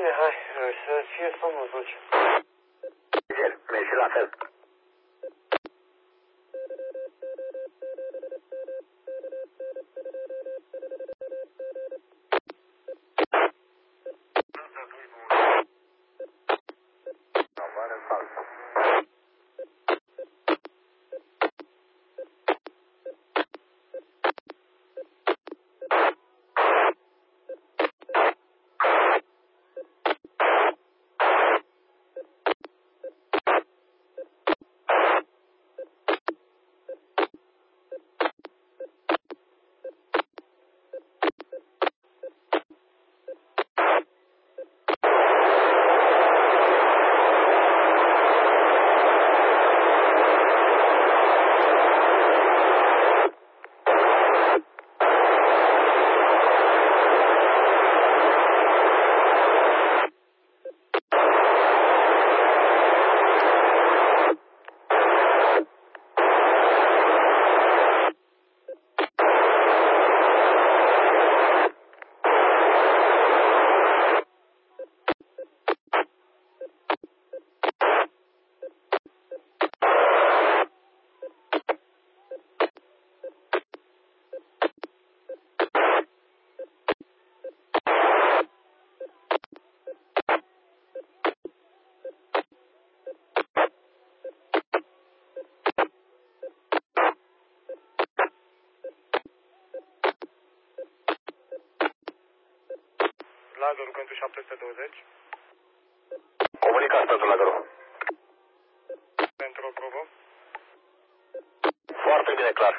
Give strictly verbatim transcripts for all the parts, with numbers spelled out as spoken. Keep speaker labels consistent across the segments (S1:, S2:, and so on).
S1: Bine, hai, să fie somnul dulce.
S2: Mersi la fel.
S1: Lazarul pentru șapte sute douăzeci.
S2: Comunicați pentru Lazarul.
S1: Pentru o probă.
S2: Foarte bine, clar.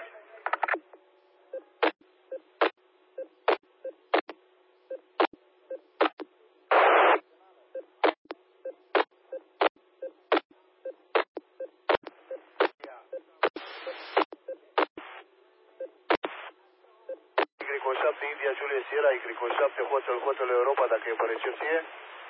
S1: Y șapte India Juliet Sierra, Y șapte Hotel Hotel Europa, dacă e pe recepție.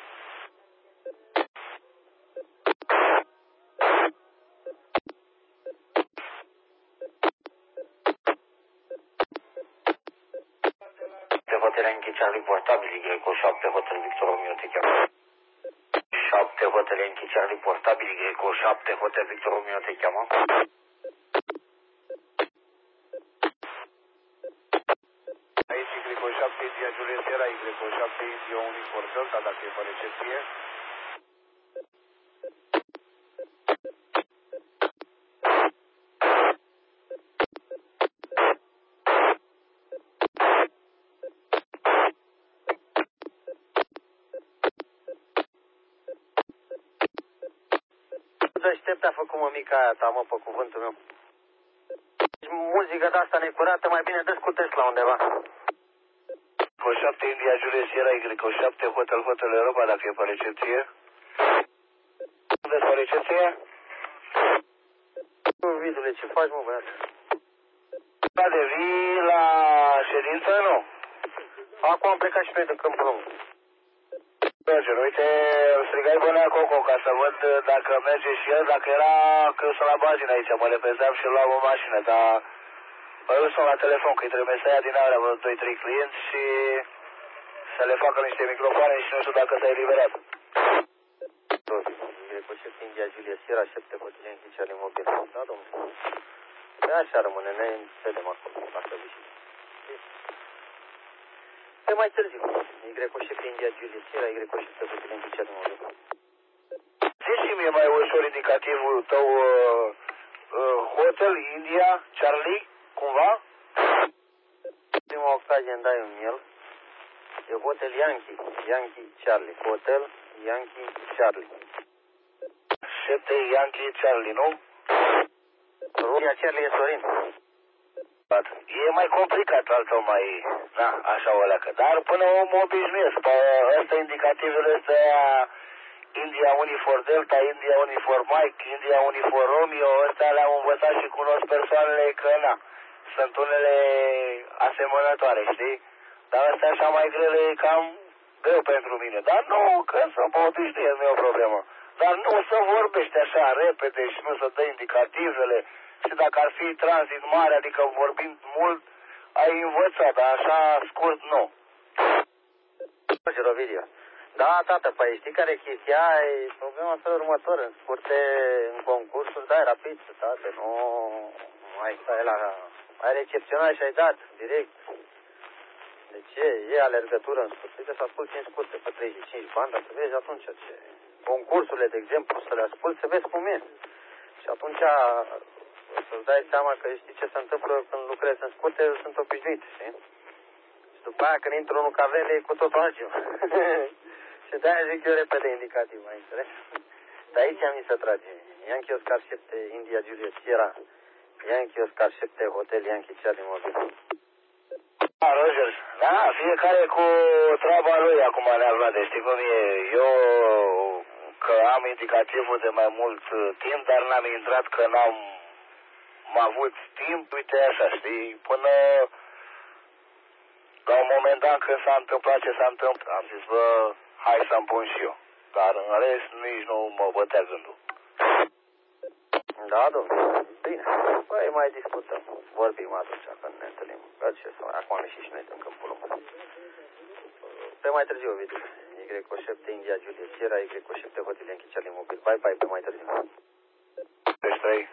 S2: Hotel Yankee Charlie portabil, Y șapte Hotel Victor Romeo te cheamă. șapte Hotel Yankee Charlie portabil, Y șapte Hotel Victor Romeo te cheamă.
S1: Aici Y șapte India Juliet Sierra, Y șapte India Unifor Delta, dacă e pe recepție.
S2: Deștept a făcut mămica aia ta, mă, pe cuvântul meu. Muzică de-asta necurată, mai bine dă-ți cu Tesla undeva.
S1: Y șapte India Juliet Sierra, Y șapte Hotel Hotel Europa, dacă e pe recepție.
S2: Unde-s pe recepție? Vidule, ce faci, mă, băiat?
S1: Da, de vii la ședință, nu?
S2: Acum am plecat și noi de Câmpul Lung.
S1: Merge, uite, îl strigai Bănea Coco ca să văd dacă merge și el, dacă era că eu sunt la bazină aici, mă repezeam și luam o mașină, dar îl sun la telefon că îi trebuie să ia din alea vreo doi trei clienți și să le facă niște microfoane și nu știu dacă s-a eliberat.
S2: Grecoșet India Juliet Sierra, șapte Hotel Yankee Charlie mobil. Da, domnule. Pe așa rămâne, ne vedem acolo, dacă vii. Pe mai târziu, Y-șapte India Juliet Sierra, Y-șapte Hotel Yankee Charlie mobil.
S1: Zici și mie mai ușor indicativul tău, uh, uh, Hotel India Charlie, cumva?
S2: Prima ocazie îmi dai un el. E Hotel Yankee, Yankee Charlie, Hotel Yankee Charlie.
S1: șapte Yankee Charlie, nu?
S2: Ruia Charlie e Sorin.
S1: E mai complicat, altul mai, na, așa o leacă. Dar până mă obișnuiesc, pe ăsta indicativele astea, India Unifor Delta, India Unifor Mike, India Unifor Romeo, ăstea le-am învățat și cunosc persoanele că, na, sunt unele asemănătoare, știi? Dar astea așa mai grele e cam greu pentru mine. Dar nu, că să mă obișnuiesc, nu e o problemă. Dar nu să vorbești așa repede și nu să dai indicativele. Și dacă ar fi tranzit mare, adică vorbind mult, ai învățat, dar așa scurt nu.
S2: Roger Ovidiu,
S3: Da, tată, păi știi care e chestia? E problema asta următoare. În scurte, în concursuri, dai rapid, tată, nu mai stai la... Ai recepționat și ai dat, direct. Deci e, e alergătură în scurte. Uite să asculti în scurte pe treizeci și cinci bani, dar să vezi atunci ce... Concursurile, de exemplu, să le asculti, să vezi cum e. Și atunci o să-ți dai seama că știi ce se întâmplă când lucrezi în scurte, eu sunt obișnuit, știi? Și după aia când intru în un cavele e cu totul altceva. Și de-aia zic eu repede indicativ, mai înțeles? Dar aici mi se trage. Yankee Oscar șapte, India Juliet Sierra, Yankee Oscar șapte, Hotel Yankee Charlie Mobil.
S1: Da, Roger, da, fiecare cu treaba lui acum, ne-a luat, deci știi cum e, eu că am indicativul de mai mult timp, dar n-am intrat că n-am avut timp, uite așa, știi, până la un moment dat când s-a întâmplat ce s-a întâmplat, am zis, bă, hai să-mi pun și eu, dar în rest nici nu mă bătea gândul.
S3: Da, domnule, bine, păi mai discutăm, vorbim atunci când ne întâlnim, că ce să acum am ieșit și noi în câmpul lung. Pe mai târziu, Ovidiu, Y șapte, India Juliet Sierra, Y șapte, Hotel Yankee Charlie Mobil, bye bye, pe mai târziu.
S1: Deci trei.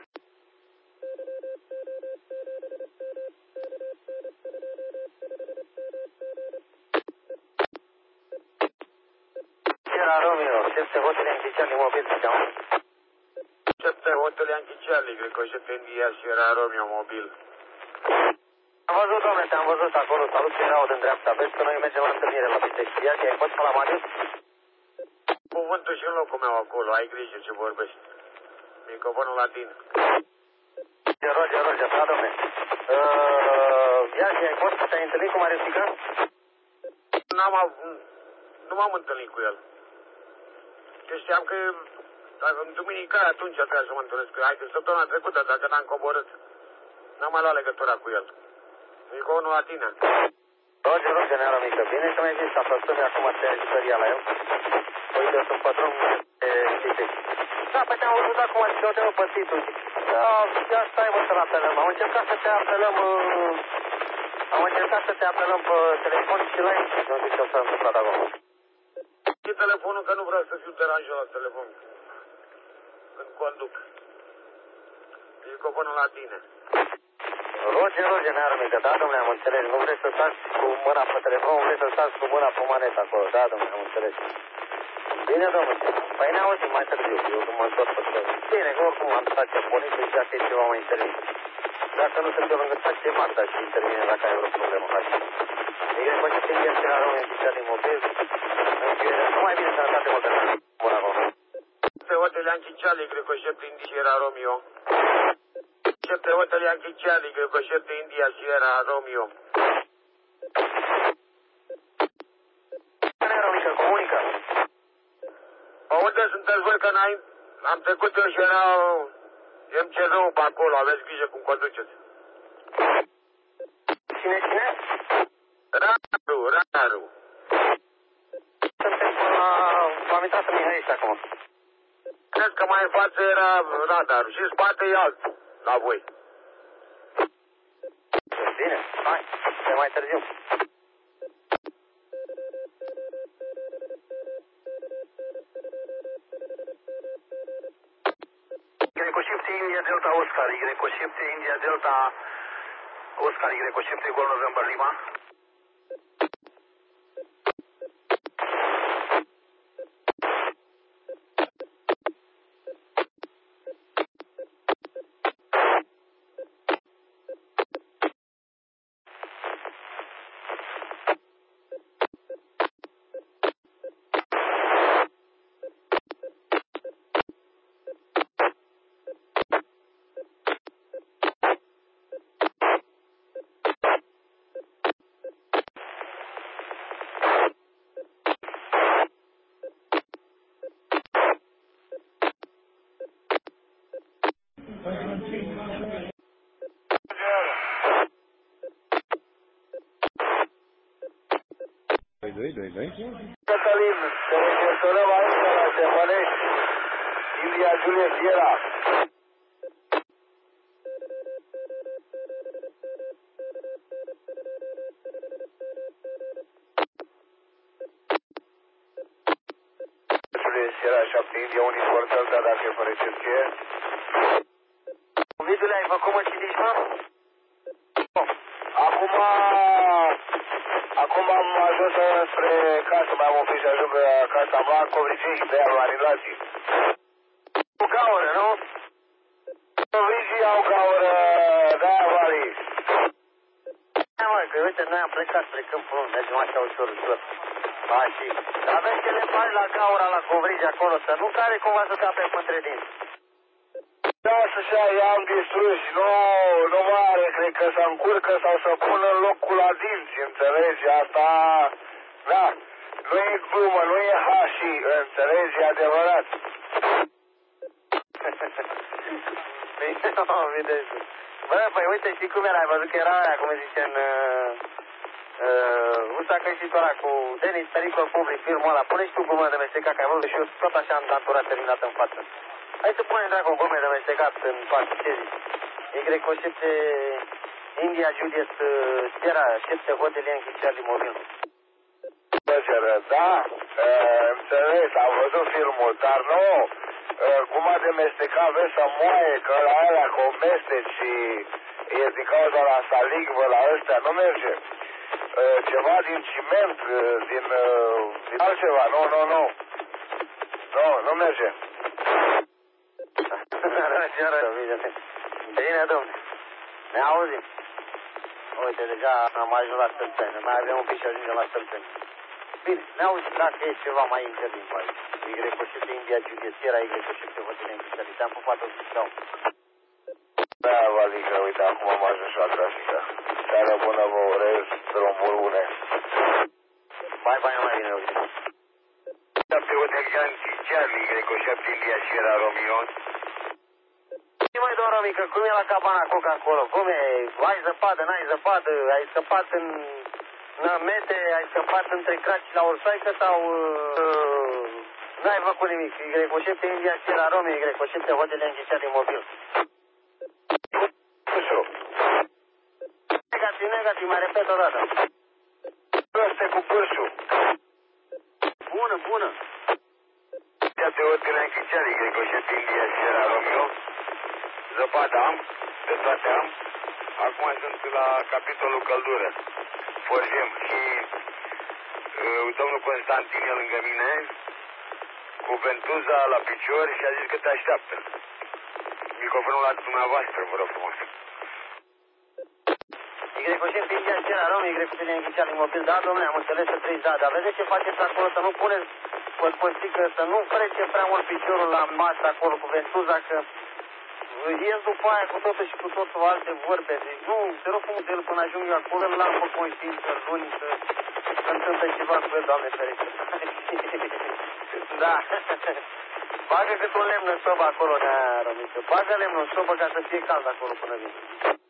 S3: Sierra Romeo, șapte, Hotel Yankee Charlie Mobil, să cheamă?
S2: șapte, Hotel Yankee Charlie, cred că șapte India Sierra Romeo Mobil.
S3: Am văzut, domnule, te-am văzut acolo, salut că erau din dreapta, vezi că noi mergem la întâlnire la Bitexia, și ai fost pe la Marius?
S2: Cuvântul și în locul meu acolo, ai grijă ce vorbești. Microfonul la tine.
S3: Roger, Roger, da, domnule. Uh, ia zi, ai fost să te-ai întâlnit cu Marius Tică?
S2: N-am avut, nu m-am întâlnit cu el. Eu știam că în duminica atunci trebuia să mă întâlnesc cu el. Hai, că săptămâna trecută, dacă n-am coborât, n-am mai luat legătura cu el. Microfonul la tine.
S3: Roger, Roger, ne-a mică. Bine să mai zis, să apăsăm acum să ia jucăria la el. Uite, eu sunt patron de Bitexia. Da, păi te-am văzut acum, zic, eu te-am pățit, zic. Da, ia stai, mă, să-l apelăm. Am încercat să te apelăm, uh, am încercat să te apelăm pe telefon și la ei. Nu zic ce s-a întâmplat acolo.
S2: E telefonul, că nu vreau să fiu deranjat la telefon. Când conduc. Microfonul la tine.
S3: Roger, Roger, ne-a mică. Da, domnule, am înțeles. Nu vreți să stați cu mâna pe telefon, vreți să stați cu mâna pe manetă acolo. Da, domnule, am înțeles. Bine, domnule. Păi ne auzim mai târziu. Eu nu mă întorc pe tot. Bine, că oricum am stat ce pornit, deci dacă e ceva mai interesant. Dacă nu sunt eu lângă stație Marta și intervine dacă ai vreo problemă. Hai. Bine, păi ce încerc la rău în picioare imobil. Nu mai bine sănătate, mă, că bun acolo.
S2: Pe Hotel Yankee Charlie, cred că șapte India Sierra Romeo. șapte Hotel Yankee Charlie, cred că șapte India Sierra Romeo.
S3: Ne mică, comunică.
S2: Pe unde sunteți voi, că n-ai... Am trecut eu și era M C R-ul pe acolo, aveți grijă cum conduceți.
S3: Cine, cine?
S2: Raru, Raru.
S3: Suntem pe la... V-am intrat în Mihăiești acum.
S2: Cred că mai în față era radarul și în spate e alt la voi.
S3: Bine, hai, pe mai târziu. Y șapte India Delta Oscar, Y șapte India Delta Oscar, Y șapte Gol November Lima.
S4: doi, doi, doi.
S1: Cătălin, te registrăm aici la Șefănești, India Juliet Sierra. Sierra șapte India Uniform Delta, dacă e pe recepție.
S3: Ovidule, ai făcut mă citici, mă?
S1: Acum, acum am ajuns spre casă, mai am un pic și ajung acasă, am luat covrigii de aia, anilații.
S3: Cu gaură, nu?
S1: Covrigii au gaură de aia, Vali.
S3: Da, mă, că uite, noi am plecat spre câmpul ăla, mergem așa ușor, ușor. Așa. Dar vezi că le faci la gaura, la covrigi acolo, să nu care cumva să te ape între dinți.
S1: Da, așa, i-am distrus, nu, nu mai are, cred că să încurcă sau să pună în locul la dinți, înțelegi? Asta, da, nu e glumă, nu e hași, înțelegi? E adevărat.
S3: Nu, vedeți. Bă, păi uite, știi cum era, ai văzut că era aia, cum zice, în uh, uh, Usa Cășitora cu Denis, pericol public, filmul ăla. Pune și tu glumă de mestecat, că ai văzut și eu tot așa am datorat terminat în față. Hai să punem, dracu, o glumă de mestecat în față, ce zici? Y cu șepte India Juliet Sierra, șepte hotelier în Charlie Mobil.
S1: Da, înțeles, am văzut filmul, dar nu, guma de mestecat vezi să moaie, că la alea cu mesteci și e din cauza la saligvă, la ăstea, nu merge. Ceva din ciment, din, din altceva, nu, nu, nu. Nu, nu merge.
S3: Bine, domnule, ne auzim. Uite, deja am ajuns la Stălțeni, mai avem un pic și ajungem la Stălțeni. Bine, ne auzim dacă e ceva mai intervin pe aici. Y cu șepte India Juliet Sierra, Y cu șepte hotelier în Charlie. Te-am pupat o să-ți
S1: Da, Valica, uite, acum am ajuns la trafică. Seară bună, vă urez, drumuri bune.
S3: Bye, bye, mai bine, uite.
S1: șapte hotelier în Charlie, Y cu șepte India Sierra Romeo.
S3: Și mai doar, mică, cum e la cabana Coca acolo? Cum e? Ai zăpadă, n-ai zăpadă? Ai scăpat în nămete? Ai scăpat între craci la orsaică sau uh, n-ai făcut nimic? Y cu șepte India Sierra Romeo, Y cu șepte hotelier în Charlie Mobil. Negativ, negativ, mai repet o dată.
S1: Proste cu pârșul.
S3: Bună, bună.
S1: șapte hotelier în Charlie, Y cu șepte India Sierra Romeo. Zăpadă am, de toate am. Acum sunt la capitolul căldură. Forjem și uh, domnul Constantin e lângă mine, cu ventuza la picior și a zis că te așteaptă. Microfonul la dumneavoastră, vă rog frumos.
S3: Y cu șepte India Sierra Romeo, Y cu hotelier în Charlie Mobil. Da, domnule, am înțeles să treci, da, dar vedeți ce faceți acolo, să nu puneți păstică, să nu frece prea mult piciorul la masă acolo cu ventuza, că ies după aia cu totul și cu totul alte vorbe. Deci nu, te rog frumos de el până ajung eu acolo, îl am pe conștiință luni, să întâmplă ceva cu el, Doamne ferește. Da. Bagă cât un lemn în sobă acolo, nea, Romiță. Bagă lemn în sobă ca să fie cald acolo până vine.